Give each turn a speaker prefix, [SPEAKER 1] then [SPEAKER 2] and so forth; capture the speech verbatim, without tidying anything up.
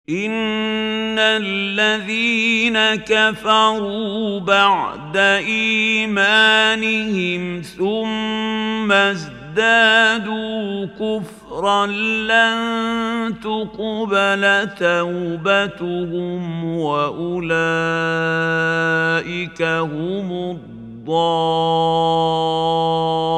[SPEAKER 1] إن الذين كفروا بعد إيمانهم ثم ازدادوا كفرا لن تقبل توبتهم وأولئك هم الضالون